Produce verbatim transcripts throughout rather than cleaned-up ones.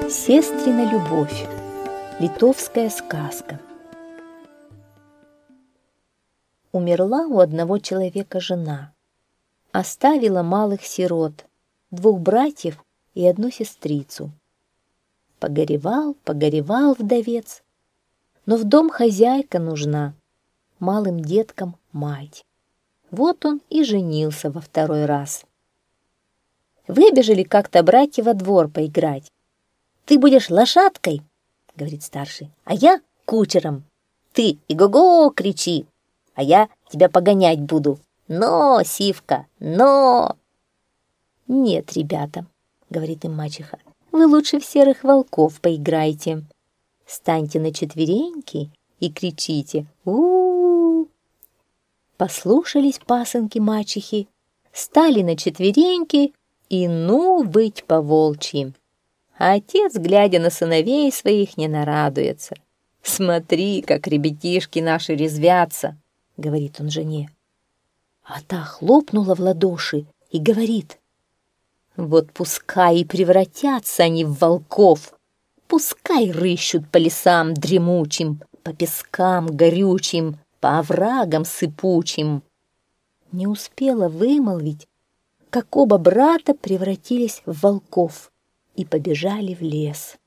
Сестрина любовь. Литовская сказка. Умерла у одного человека жена. Оставила малых сирот, двух братьев и одну сестрицу. Погоревал, погоревал вдовец, но в дом хозяйка нужна, малым деткам мать. Вот он и женился во второй раз. Выбежали как-то братья во двор поиграть. «Ты будешь лошадкой, — говорит старший, — а я кучером. Ты и-го-го кричи, а я тебя погонять буду. Но, сивка, но!» «Нет, ребята, — говорит им мачеха, — вы лучше в серых волков поиграйте. Станьте на четвереньки и кричите у-у-у». Послушались пасынки мачехи, стали на четвереньки и ну выть по-волчьи. А отец, глядя на сыновей своих, не нарадуется. «Смотри, как ребятишки наши резвятся», — говорит он жене. А та хлопнула в ладоши и говорит: «Вот пускай и превратятся они в волков, пускай рыщут по лесам дремучим, по пескам горючим, по оврагам сыпучим». Не успела вымолвить, как оба брата превратились в волков и побежали в лес.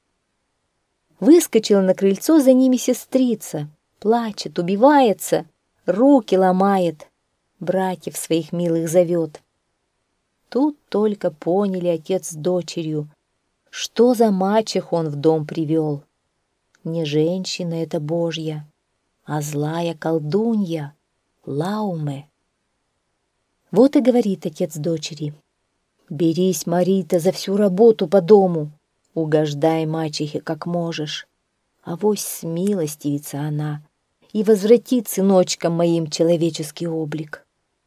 Выскочила на крыльцо за ними сестрица, плачет, убивается, руки ломает, братьев своих милых зовет. Тут только поняли отец с дочерью, что за мачеху он в дом привел. Не женщина это Божья, а злая колдунья Лауме. Вот и говорит отец дочери: «Берись, Марита, за всю работу по дому, угождай мачехе как можешь, авось смилостивится она и возвратит сыночкам моим человеческий облик».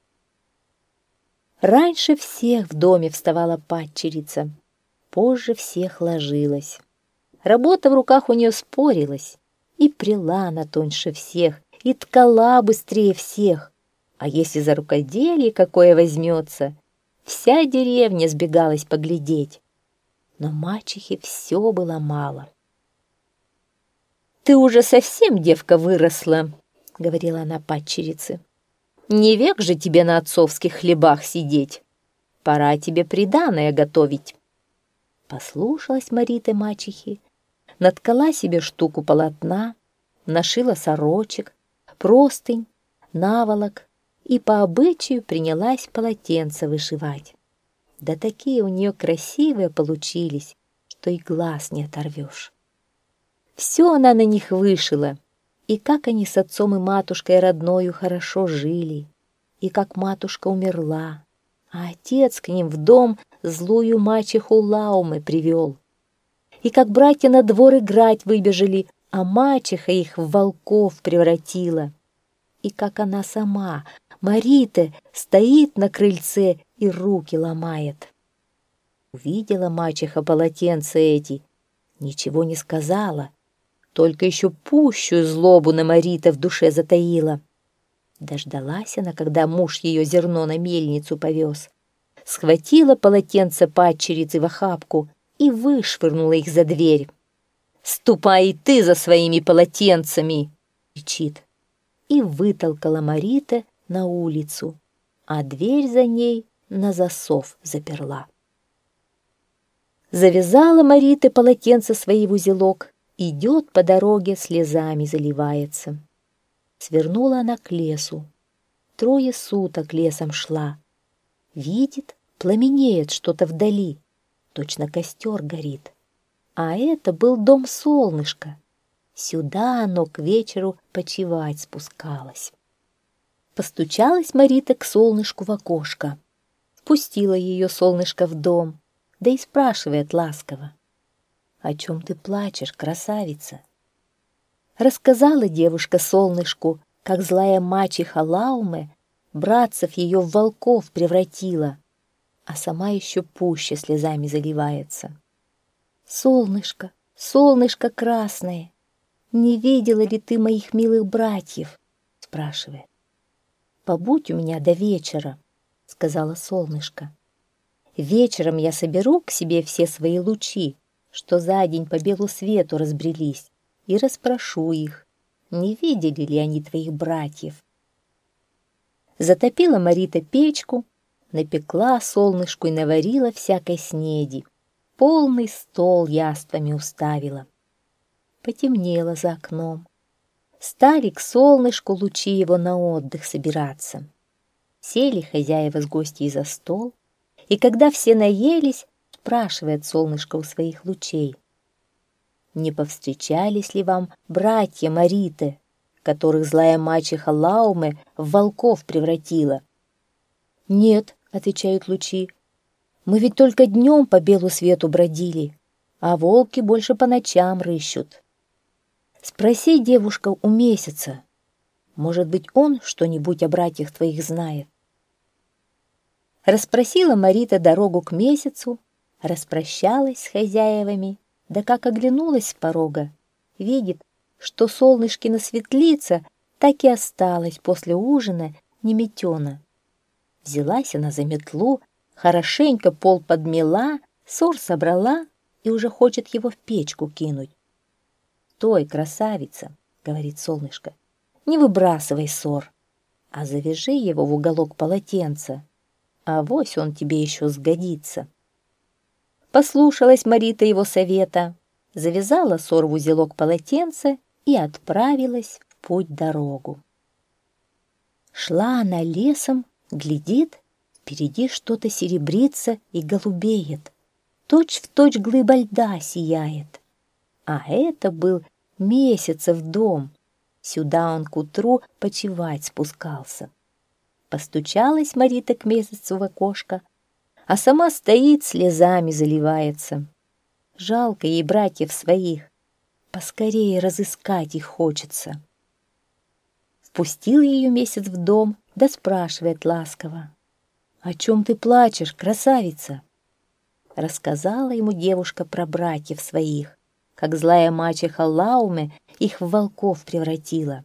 Раньше всех в доме вставала падчерица, позже всех ложилась. Работа в руках у нее спорилась, и пряла она тоньше всех, и ткала быстрее всех, а если за рукоделие какое возьмется, вся деревня сбегалась поглядеть. Но мачехе все было мало. «Ты уже совсем, девка, выросла, — говорила она падчерице. — Не век же тебе на отцовских хлебах сидеть. Пора тебе приданое готовить». Послушалась Марита мачехи, наткала себе штуку полотна, нашила сорочек, простынь, наволок и по обычаю принялась полотенца вышивать. Да такие у нее красивые получились, что и глаз не оторвешь. Все она на них вышила, и как они с отцом и матушкой родною хорошо жили, и как матушка умерла, а отец к ним в дом злую мачеху Лаумы привел, и как братья на двор играть выбежали, а мачеха их в волков превратила, и как она сама, Марита, стоит на крыльце и руки ломает. Увидела мачеха полотенца эти, ничего не сказала, только еще пущую злобу на Марита в душе затаила. Дождалась она, когда муж ее зерно на мельницу повез, схватила полотенце падчерицы в охапку и вышвырнула их за дверь. «Ступай и ты за своими полотенцами!» — кричит. И вытолкала Марита на улицу, а дверь за ней на засов заперла. Завязала Марита полотенце свои в узелок, идет по дороге, слезами заливается. Свернула она к лесу, трое суток лесом шла. Видит, пламенеет что-то вдали, точно костер горит. А это был дом Солнышка. Сюда оно к вечеру почивать спускалось. Постучалась Марита к Солнышку в окошко. Впустила ее Солнышко в дом, да и спрашивает ласково: «О чем ты плачешь, красавица?» Рассказала девушка Солнышку, как злая мачеха Лауме братцев ее в волков превратила, а сама еще пуще слезами заливается. «Солнышко, солнышко красное, не видела ли ты моих милых братьев?» — спрашивает. «Побудь у меня до вечера», — сказала Солнышко. «Вечером я соберу к себе все свои лучи, что за день по белу свету разбрелись, и расспрошу их, не видели ли они твоих братьев. Затопила Марита печку, напекла солнышку и наварила всякой снеди, полный стол яствами уставила. Потемнело за окном. Стали к солнышку лучи его на отдых собираться. Сели хозяева с гостьей за стол, и когда все наелись, спрашивает солнышко у своих лучей: «Не повстречались ли вам братья Мариты, которых злая мачеха Лауме в волков превратила?» «Нет», — отвечают лучи, — «мы ведь только днем по белу свету бродили, а волки больше по ночам рыщут. Спроси, девушка, у Месяца, может быть, он что-нибудь о братьях твоих знает». Расспросила Марита дорогу к Месяцу, распрощалась с хозяевами, да как оглянулась с порога, видит, что солнышкина светлица так и осталась после ужина неметена. Взялась она за метлу, хорошенько пол подмела, сор собрала и уже хочет его в печку кинуть. «Стой, красавица!» — говорит солнышко. «Не выбрасывай сор, а завяжи его в уголок полотенца, авось он тебе еще сгодится». Послушалась Марита его совета, завязала сор в узелок полотенца и отправилась в путь-дорогу. Шла она лесом, глядит, впереди что-то серебрится и голубеет, точь-в-точь глыба льда сияет. А это был Месяцев дом, сюда он к утру почивать спускался. Постучалась Марита к Месяцу в окошко, а сама стоит, слезами заливается. Жалко ей братьев своих, поскорее разыскать их хочется. Впустил ее Месяц в дом, да спрашивает ласково: «О чем ты плачешь, красавица?» Рассказала ему девушка про братьев своих, как злая мачеха Лауме их в волков превратила.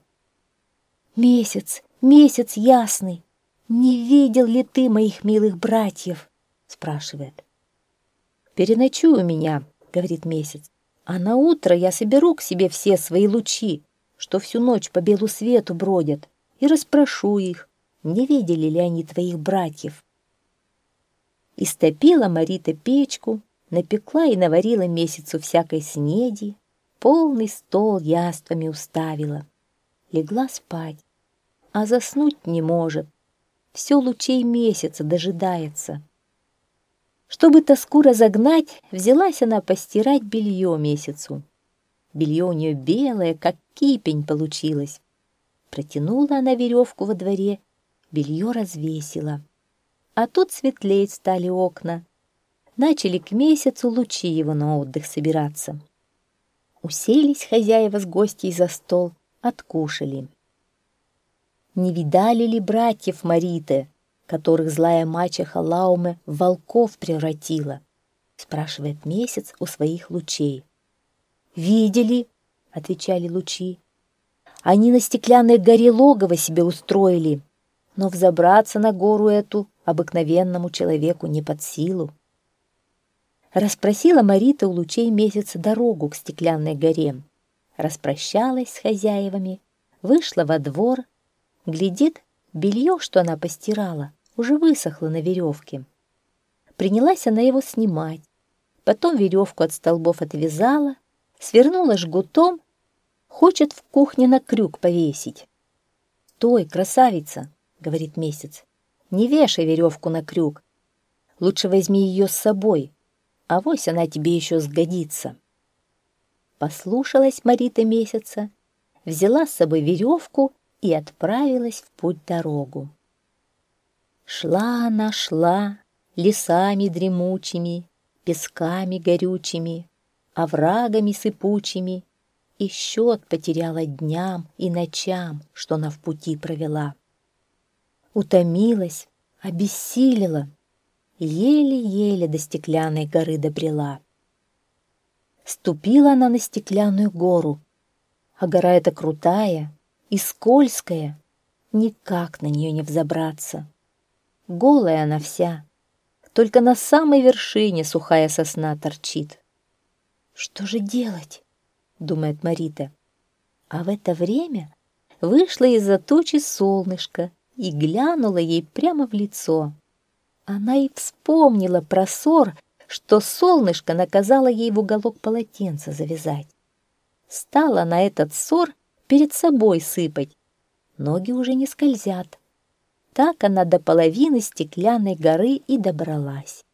«Месяц, месяц ясный, не видел ли ты моих милых братьев?» спрашивает. «Переночуй у меня», — говорит Месяц, «а на утро я соберу к себе все свои лучи, что всю ночь по белу свету бродят, и расспрошу их, не видели ли они твоих братьев». Истопила Марита печку, напекла и наварила Месяцу всякой снеди, полный стол яствами уставила. Легла спать, а заснуть не может, все лучей Месяца дожидается. Чтобы тоску разогнать, взялась она постирать белье Месяцу. Белье у нее белое, как кипень получилось. Протянула она веревку во дворе, белье развесила. А тут светлеть стали окна. Начали к Месяцу лучи его на отдых собираться. Уселись хозяева с гостьей за стол, откушали. Не видали ли братьев Мариты, которых злая мачеха Лауме в волков превратила? Спрашивает Месяц у своих лучей. «Видели», — отвечали лучи. «Они на стеклянной горе логово себе устроили, но взобраться на гору эту обыкновенному человеку не под силу». Расспросила Марита у лучей Месяца дорогу к стеклянной горе. Распрощалась с хозяевами, вышла во двор, глядит, белье, что она постирала, уже высохло на веревке. Принялась она его снимать, потом веревку от столбов отвязала, свернула жгутом, хочет в кухне на крюк повесить. «Стой, красавица!» — говорит Месяц. «Не вешай веревку на крюк, лучше возьми ее с собой, авось она тебе еще сгодится». Послушалась Марита Месяца, взяла с собой веревку и отправилась в путь-дорогу. Шла она, шла, лесами дремучими, песками горючими, оврагами сыпучими, и счет потеряла дням и ночам, что она в пути провела. Утомилась, обессилила, еле-еле до стеклянной горы добрела. Ступила она на стеклянную гору, а гора эта крутая и скользкая, никак на нее не взобраться. Голая она вся, только на самой вершине сухая сосна торчит. Что же делать? Думает Марита. А в это время вышло из-за тучи солнышко и глянуло ей прямо в лицо. Она и вспомнила про ссор, что солнышко наказало ей в уголок полотенца завязать. Стала на этот ссор перед собой сыпать. Ноги уже не скользят. Так она до половины стеклянной горы и добралась.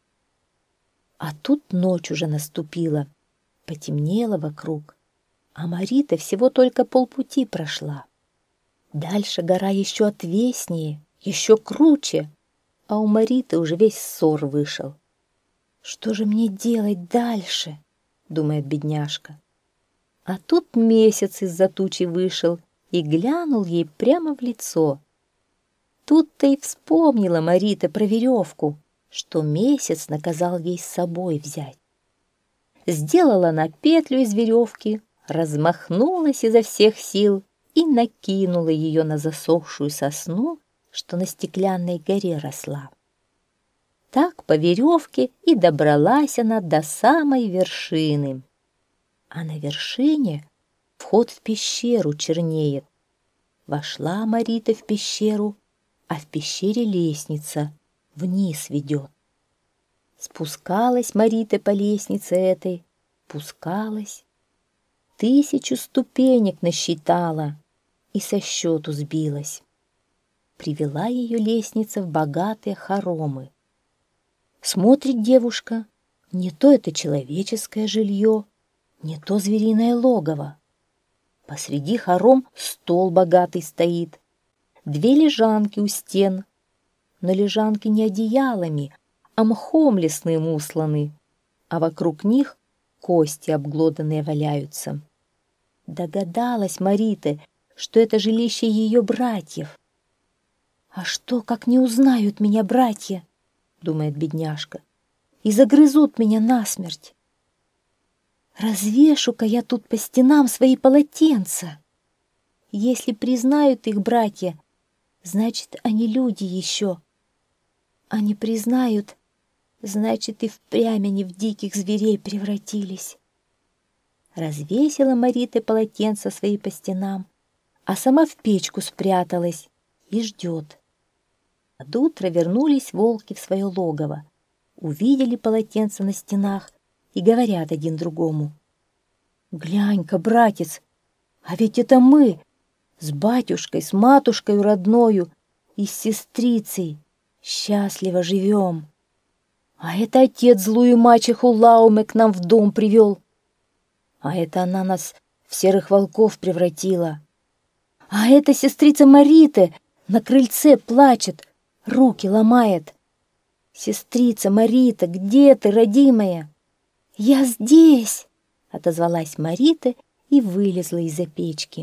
А тут ночь уже наступила, потемнело вокруг, а Марита всего только полпути прошла. Дальше гора еще отвеснее, еще круче, а у Мариты уже весь ссор вышел. «Что же мне делать дальше?» — думает бедняжка. А тут месяц из-за тучи вышел и глянул ей прямо в лицо. Тут-то и вспомнила Марита про веревку, что месяц наказал ей с собой взять. Сделала она петлю из веревки, размахнулась изо всех сил и накинула ее на засохшую сосну, что на стеклянной горе росла. Так по веревке и добралась она до самой вершины. А на вершине вход в пещеру чернеет. Вошла Марита в пещеру, а в пещере лестница вниз ведет. Спускалась Марита по лестнице этой, спускалась. Тысячу ступенек насчитала и со счету сбилась. Привела ее лестница в богатые хоромы. Смотрит девушка, не то это человеческое жилье, не то звериное логово. Посреди хором стол богатый стоит, две лежанки у стен, но лежанки не одеялами, а мхом лесным усланы, а вокруг них кости обглоданные валяются. Догадалась Марита, что это жилище ее братьев. «А что, как не узнают меня братья?» — думает бедняжка, — «и загрызут меня насмерть. Развешу-ка я тут по стенам свои полотенца. Если признают их братья, значит, они люди еще. А не признают, значит, и впрямь они в диких зверей превратились». Развесила Марита полотенца свои по стенам, а сама в печку спряталась и ждет. Под утро вернулись волки в свое логово, увидели полотенца на стенах и говорят один другому: «Глянь-ка, братец, а ведь это мы с батюшкой, с матушкой родною и с сестрицей счастливо живем. А это отец злую мачеху Лауме к нам в дом привел. А это она нас в серых волков превратила. А эта сестрица Марита на крыльце плачет, руки ломает. Сестрица Марита, где ты, родимая?» «Я здесь!» — отозвалась Марита и вылезла из-за печки.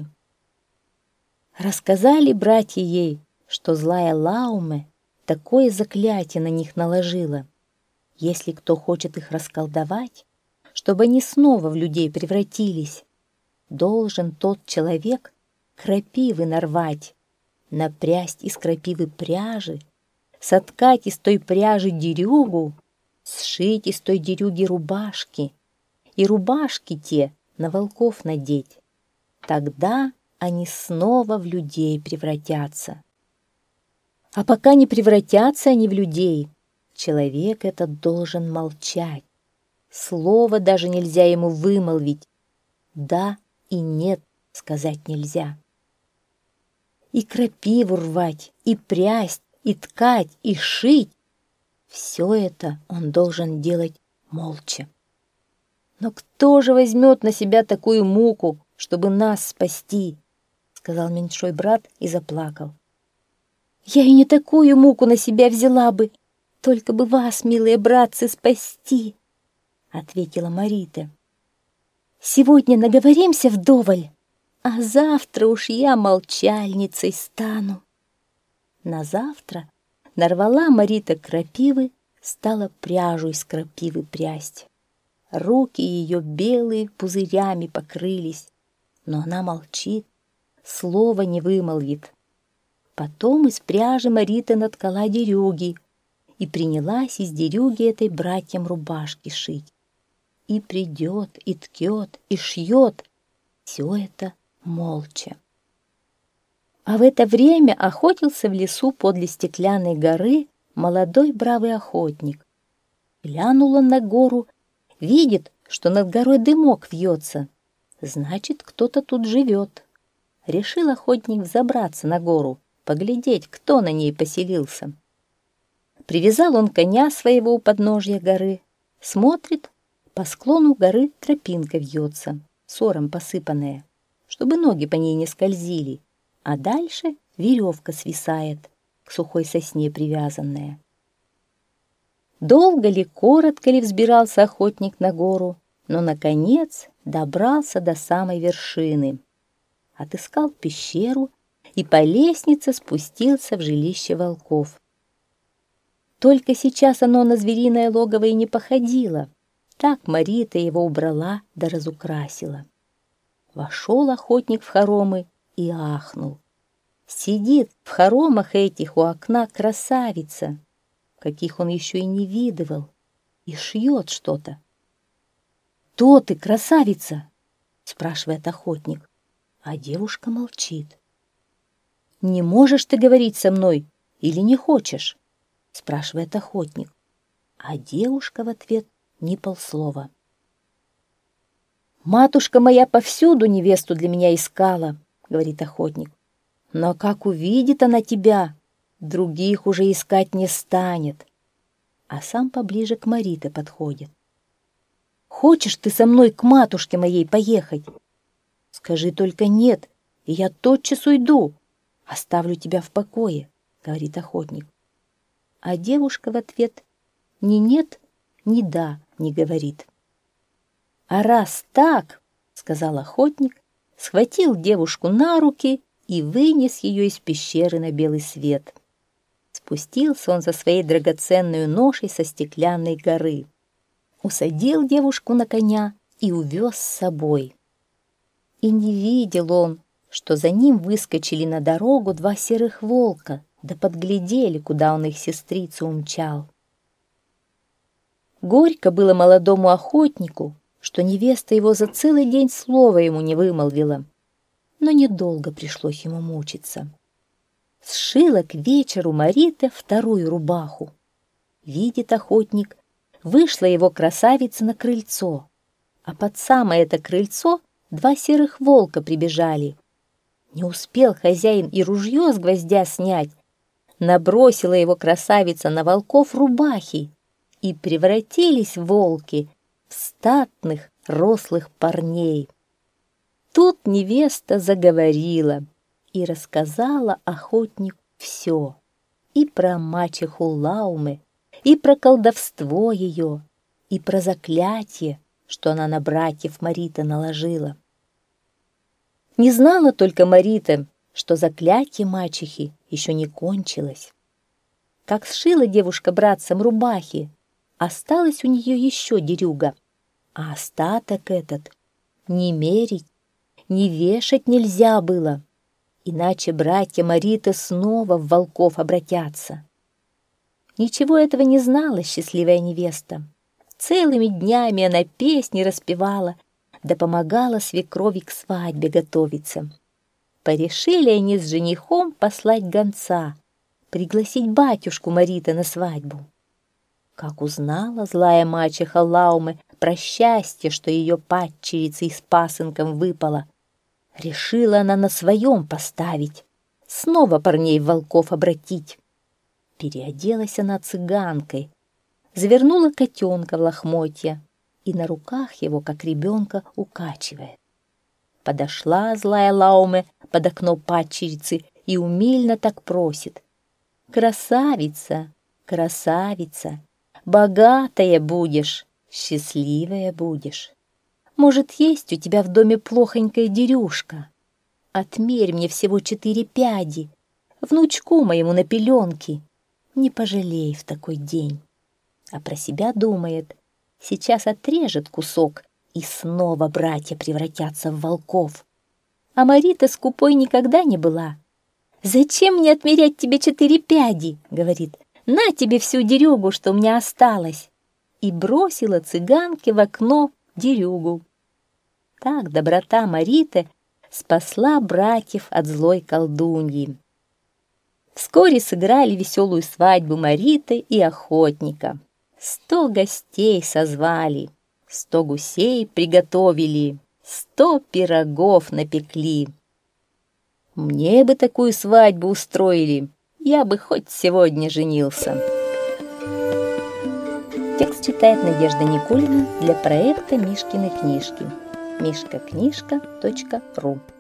Рассказали братья ей, что злая Лауме такое заклятие на них наложила. Если кто хочет их расколдовать, чтобы они снова в людей превратились, должен тот человек крапивы нарвать, напрясть из крапивы пряжи, соткать из той пряжи дерюгу, сшить из той дерюги рубашки, и рубашки те на волков надеть. Тогда они снова в людей превратятся. А пока не превратятся они в людей, человек этот должен молчать. Слова даже нельзя ему вымолвить. Да и нет сказать нельзя. И крапиву рвать, и прясть, и ткать, и шить — все это он должен делать молча. «Но кто же возьмет на себя такую муку, чтобы нас спасти?» — сказал меньшой брат и заплакал. «Я и не такую муку на себя взяла бы, только бы вас, милые братцы, спасти», — ответила Марита. «Сегодня наговоримся вдоволь, а завтра уж я молчальницей стану». На завтра нарвала Марита крапивы, стала пряжу из крапивы прясть. Руки ее белые пузырями покрылись, но она молчит, слова не вымолвит. Потом из пряжи Марита наткала дерюги и принялась из дерюги этой братьям рубашки шить. И придет, и ткет, и шьет. Все это молча. А в это время охотился в лесу подле Стеклянной горы молодой бравый охотник. Глянул он на гору, видит, что над горой дымок вьется. Значит, кто-то тут живет. Решил охотник взобраться на гору, поглядеть, кто на ней поселился. Привязал он коня своего у подножья горы. Смотрит, по склону горы тропинка вьется, сором посыпанная, чтобы ноги по ней не скользили, а дальше веревка свисает, к сухой сосне привязанная. Долго ли, коротко ли взбирался охотник на гору, но, наконец, добрался до самой вершины. Отыскал пещеру и по лестнице спустился в жилище волков. Только сейчас оно на звериное логово и не походило. Так Марита его убрала да разукрасила. Вошел охотник в хоромы и ахнул. Сидит в хоромах этих у окна красавица, каких он еще и не видывал, и шьет что-то. «Кто ты, красавица?» — спрашивает охотник, а девушка молчит. «Не можешь ты говорить со мной или не хочешь?» — спрашивает охотник, а девушка в ответ ни полслова. «Матушка моя повсюду невесту для меня искала», — говорит охотник. «Но как увидит она тебя, других уже искать не станет». А сам поближе к Марите подходит. «Хочешь ты со мной к матушке моей поехать? Скажи только нет, и я тотчас уйду, оставлю тебя в покое», — говорит охотник. А девушка в ответ ни нет, ни да не говорит. «А раз так, — сказал охотник, — схватил девушку на руки и вынес ее из пещеры на белый свет. Спустился он со своей драгоценной ношей со Стеклянной горы, усадил девушку на коня и увез с собой. И не видел он, что за ним выскочили на дорогу два серых волка, да подглядели, куда он их сестрицу умчал. Горько было молодому охотнику, что невеста его за целый день слова ему не вымолвила, но недолго пришлось ему мучиться. Сшила к вечеру Марита вторую рубаху. Видит охотник, вышла его красавица на крыльцо, а под самое это крыльцо два серых волка прибежали. Не успел хозяин и ружье с гвоздя снять, набросила его красавица на волков рубахи, и превратились волки в статных рослых парней. Тут невеста заговорила и рассказала охотнику все, и про мачеху Лаумы, и про колдовство ее, и про заклятие, что она на братьев Мариты наложила. Не знала только Марита, что заклятие мачехи еще не кончилось. Как сшила девушка братцам рубахи, осталась у нее еще дерюга, а остаток этот не мерить, не вешать нельзя было, иначе братья Мариты снова в волков обратятся. Ничего этого не знала счастливая невеста. Целыми днями она песни распевала, да помогала свекрови к свадьбе готовиться. Порешили они с женихом послать гонца, пригласить батюшку Мариты на свадьбу. Как узнала злая мачеха Лаумы про счастье, что ее падчерицей с пасынком выпало, решила она на своем поставить, снова парней в волков обратить. Переоделась она цыганкой, завернула котенка в лохмотья и на руках его, как ребенка, укачивает. Подошла злая Лауме под окно падчерицы и умильно так просит: «Красавица, красавица, богатая будешь, счастливая будешь. Может, есть у тебя в доме плохонькая дерюшка? Отмерь мне всего четыре пяди, внучку моему на пеленки. Не пожалей в такой день». А про себя думает: сейчас отрежет кусок, и снова братья превратятся в волков. А Марита скупой никогда не была. «Зачем мне отмерять тебе четыре пяди?» — говорит. «На тебе всю дерюгу, что у меня осталось». И бросила цыганке в окно дерюгу. Так доброта Мариты спасла братьев от злой колдуньи. Вскоре сыграли веселую свадьбу Мариты и охотника. Сто гостей созвали, сто гусей приготовили, сто пирогов напекли. Мне бы такую свадьбу устроили, я бы хоть сегодня женился. Текст читает Надежда Никулина для проекта Мишкины книжки. мишка книжка точка ру